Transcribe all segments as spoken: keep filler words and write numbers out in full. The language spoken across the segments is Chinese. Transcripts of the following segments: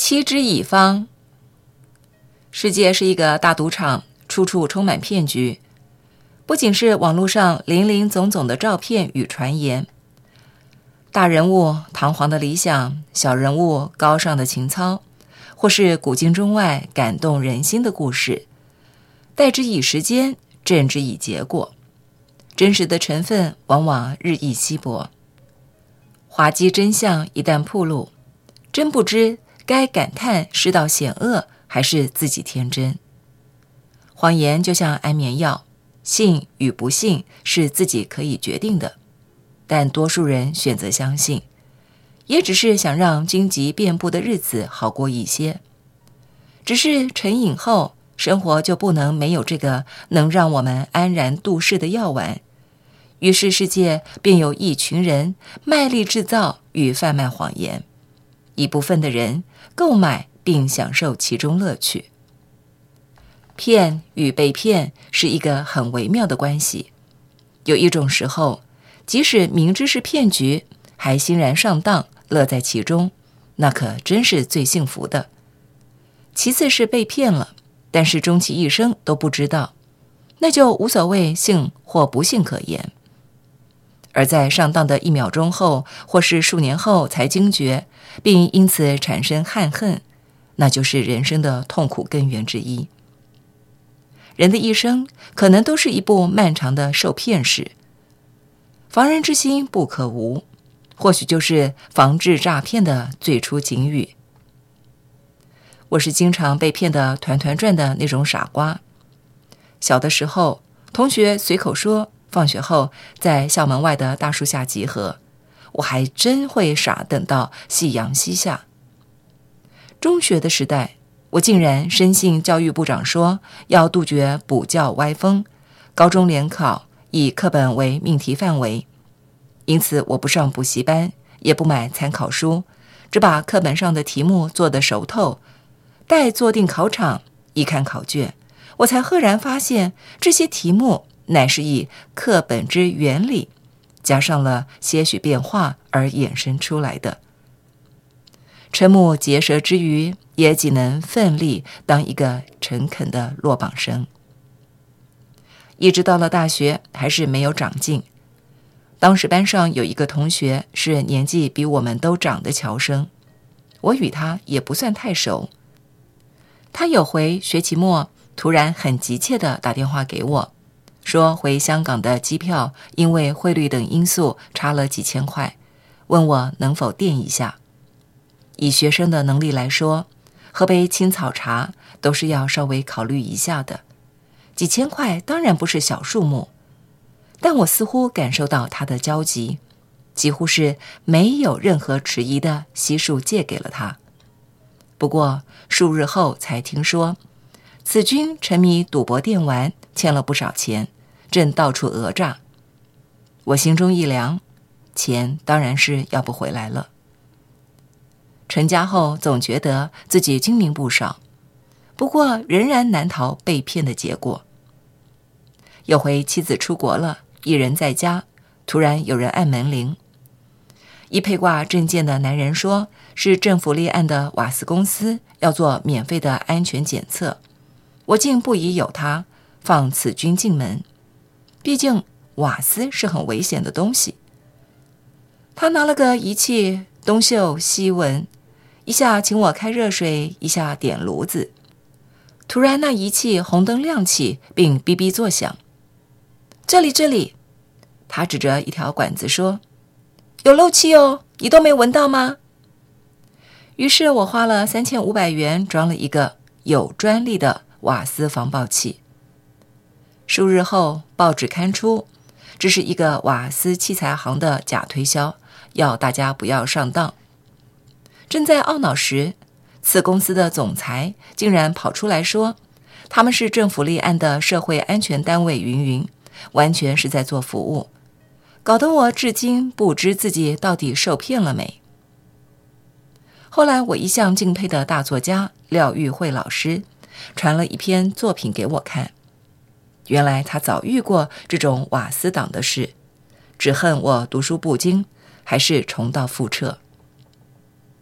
妻之以方。世界是一个大赌场，处处充满骗局，不仅是网络上林林总总的照片与传言，大人物堂皇的理想，小人物高尚的情操，或是古今中外感动人心的故事，待之以时间，证之以结果，真实的成分往往日益稀薄。滑稽真相一旦暴露，真不知该感叹世道险恶，还是自己天真。谎言就像安眠药，信与不信是自己可以决定的，但多数人选择相信，也只是想让荆棘遍布的日子好过一些。只是成瘾后，生活就不能没有这个能让我们安然度世的药丸，于是世界便有一群人卖力制造与贩卖谎言，一部分的人购买并享受其中乐趣。骗与被骗是一个很微妙的关系，有一种时候，即使明知是骗局，还欣然上当，乐在其中，那可真是最幸福的。其次是被骗了，但是终其一生都不知道，那就无所谓幸或不幸可言。而在上当的一秒钟后，或是数年后才惊觉，并因此产生憾恨，那就是人生的痛苦根源之一。人的一生可能都是一部漫长的受骗史，防人之心不可无，或许就是防治诈骗的最初警语。我是经常被骗得团团转的那种傻瓜。小的时候，同学随口说放学后在校门外的大树下集合，我还真会傻等到夕阳西下。中学的时代，我竟然深信教育部长说要杜绝补教歪风，高中联考以课本为命题范围，因此我不上补习班，也不买参考书，只把课本上的题目做得熟透，待坐定考场一看考卷，我才赫然发现这些题目乃是以课本之原理加上了些许变化而衍生出来的。瞠目结舌之余，也仅能奋力当一个诚恳的落榜生。一直到了大学，还是没有长进。当时班上有一个同学是年纪比我们都长的侨生，我与他也不算太熟。他有回学期末突然很急切地打电话给我，说回香港的机票因为汇率等因素差了几千块，问我能否垫一下。以学生的能力来说，喝杯青草茶都是要稍微考虑一下的，几千块当然不是小数目，但我似乎感受到他的焦急，几乎是没有任何迟疑的悉数借给了他。不过数日后才听说，此君沉迷赌博电玩，欠了不少钱，正到处讹诈。我心中一凉，钱当然是要不回来了。成家后总觉得自己精明不少，不过仍然难逃被骗的结果。有回妻子出国了，一人在家，突然有人按门铃。一配挂证件的男人说是政府立案的瓦斯公司要做免费的安全检测，我竟不疑有他，放此君进门。毕竟瓦斯是很危险的东西。他拿了个仪器，东嗅西闻，一下请我开热水，一下点炉子。突然那仪器红灯亮起，并哔哔作响。这里这里，他指着一条管子说，有漏气哦，你都没闻到吗？于是我花了三千五百元装了一个有专利的瓦斯防爆器。数日后报纸刊出，这是一个瓦斯器材行的假推销，要大家不要上当。正在懊恼时，此公司的总裁竟然跑出来说，他们是政府立案的社会安全单位云云，完全是在做服务，搞得我至今不知自己到底受骗了没。后来我一向敬佩的大作家廖玉慧老师传了一篇作品给我看，原来他早遇过这种瓦斯党的事，只恨我读书不精，还是重蹈覆辙。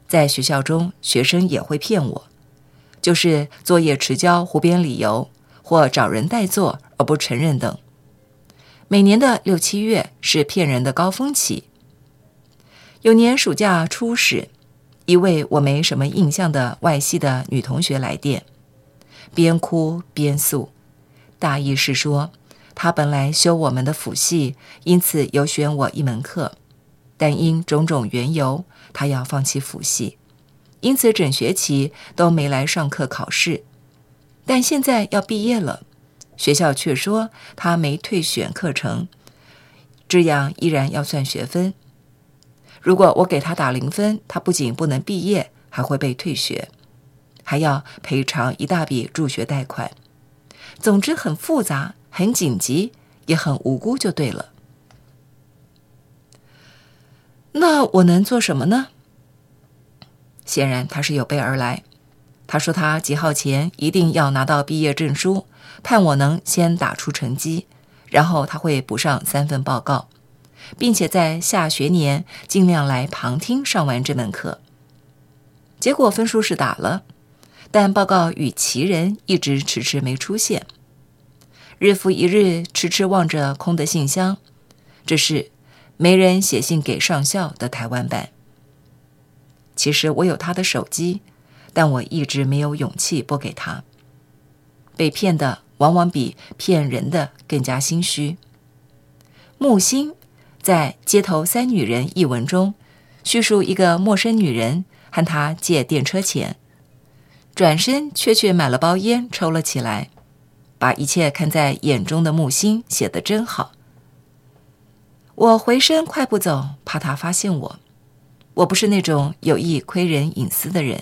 在学校中，学生也会骗我，就是作业迟交胡编理由，或找人代做而不承认等。每年的六七月是骗人的高峰期。有年暑假初时，一位我没什么印象的外系的女同学来电，边哭边诉，大意是说她本来修我们的辅系，因此有选我一门课，但因种种缘由，她要放弃辅系，因此整学期都没来上课考试。但现在要毕业了，学校却说她没退选课程，这样依然要算学分。如果我给她打零分，她不仅不能毕业，还会被退学，还要赔偿一大笔助学贷款。总之很复杂，很紧急，也很无辜就对了。那我能做什么呢？显然他是有备而来。他说他几号前一定要拿到毕业证书，盼我能先打出成绩，然后他会补上三份报告，并且在下学年尽量来旁听上完这门课。结果分数是打了，但报告与其人一直迟迟没出现。日复一日，迟迟望着空的信箱，这是没人写信给上校的台湾版。其实我有他的手机，但我一直没有勇气拨给他。被骗的往往比骗人的更加心虚。木心在《街头三女人》一文中叙述一个陌生女人和他借电车钱，转身却去买了包烟抽了起来，把一切看在眼中的木心写得真好。我回身快步走，怕他发现我。我不是那种有意窥人隐私的人。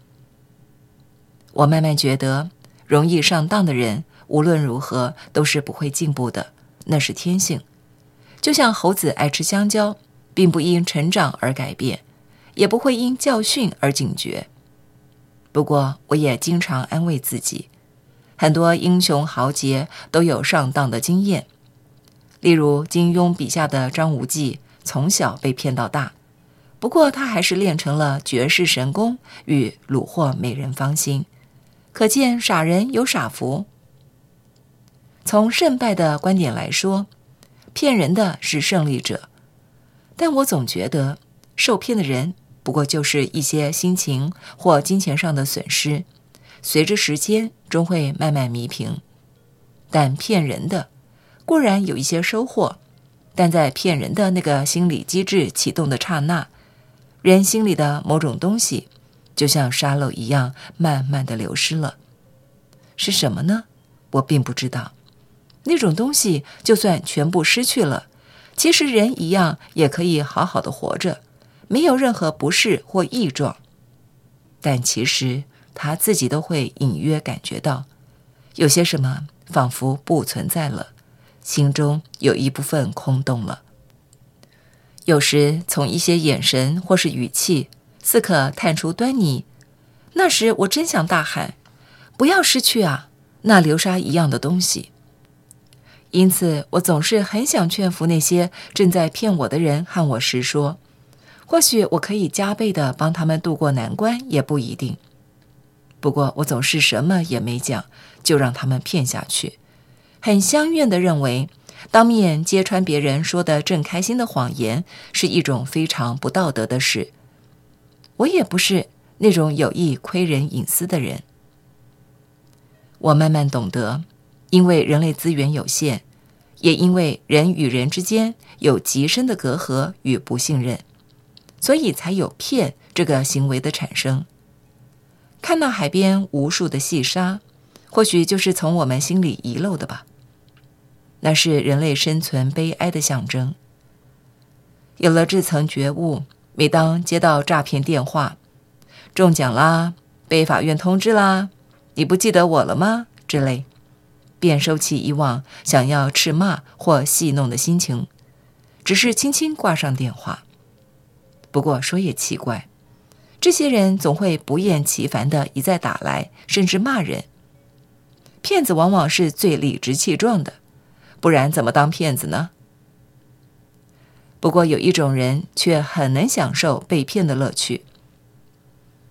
我慢慢觉得，容易上当的人无论如何都是不会进步的，那是天性。就像猴子爱吃香蕉，并不因成长而改变，也不会因教训而警觉。不过我也经常安慰自己，很多英雄豪杰都有上当的经验。例如金庸笔下的张无忌，从小被骗到大，不过他还是练成了绝世神功与虏获美人芳心，可见傻人有傻福。从胜败的观点来说，骗人的是胜利者，但我总觉得受骗的人不过就是一些心情或金钱上的损失，随着时间终会慢慢弥平。但骗人的固然有一些收获，但在骗人的那个心理机制启动的刹那，人心里的某种东西就像沙漏一样慢慢的流失了。是什么呢？我并不知道。那种东西就算全部失去了，其实人一样也可以好好的活着，没有任何不适或异状。但其实他自己都会隐约感觉到，有些什么仿佛不存在了，心中有一部分空洞了。有时从一些眼神或是语气似可探出端倪，那时我真想大喊，不要失去啊，那流沙一样的东西。因此我总是很想劝服那些正在骗我的人和我实说，或许我可以加倍的帮他们渡过难关，也不一定。不过我总是什么也没讲，就让他们骗下去，很相怨地认为当面揭穿别人说的正开心的谎言是一种非常不道德的事。我也不是那种有意窥人隐私的人。我慢慢懂得，因为人类资源有限，也因为人与人之间有极深的隔阂与不信任，所以才有骗这个行为的产生。看到海边无数的细沙，或许就是从我们心里遗漏的吧。那是人类生存悲哀的象征。有了这层觉悟，每当接到诈骗电话，中奖啦，被法院通知啦，你不记得我了吗之类，便收起以往想要斥骂或戏弄的心情，只是轻轻挂上电话。不过说也奇怪，这些人总会不厌其烦地一再打来，甚至骂人。骗子往往是最理直气壮的，不然怎么当骗子呢？不过有一种人却很能享受被骗的乐趣，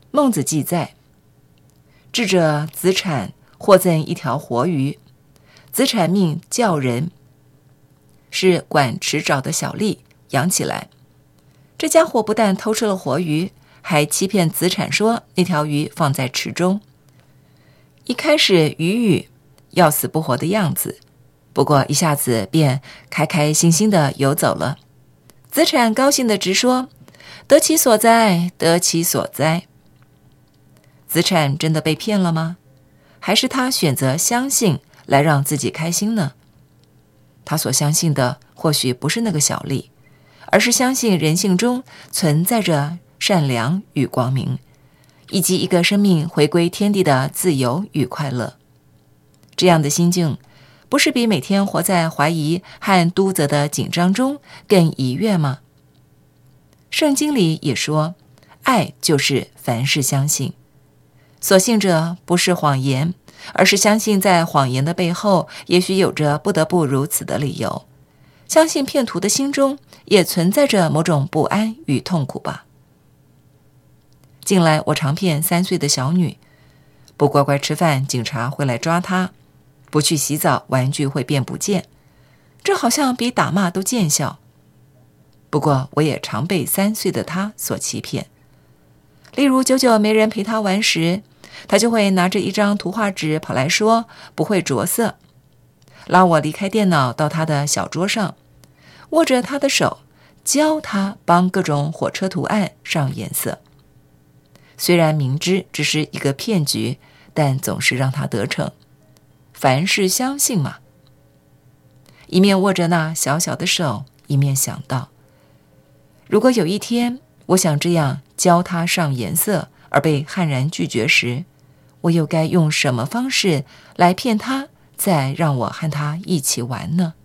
孟子记载，智者子产获赠一条活鱼，子产命教人，是管池沼的小吏，养起来。这家伙不但偷吃了活鱼，还欺骗子产说那条鱼放在池中。一开始鱼鱼要死不活的样子，不过一下子便开开心心地游走了。子产高兴地直说，得其所哉，得其所哉。子产真的被骗了吗？还是他选择相信来让自己开心呢？他所相信的或许不是那个小吏，而是相信人性中存在着善良与光明，以及一个生命回归天地的自由与快乐。这样的心境，不是比每天活在怀疑和督责的紧张中更愉悦吗？圣经里也说，爱就是凡事相信。所信者不是谎言，而是相信在谎言的背后，也许有着不得不如此的理由。相信骗徒的心中也存在着某种不安与痛苦吧。近来我常骗三岁的小女，不乖乖吃饭，警察会来抓她；不去洗澡，玩具会变不见。这好像比打骂都见效。不过我也常被三岁的她所欺骗。例如久久没人陪她玩时，她就会拿着一张图画纸跑来说不会着色，拉我离开电脑到她的小桌上，握着她的手，教她帮各种火车图案上颜色。虽然明知只是一个骗局，但总是让她得逞。凡事相信嘛。一面握着那小小的手，一面想到，如果有一天我想这样教她上颜色而被悍然拒绝时，我又该用什么方式来骗她，再让我和她一起玩呢？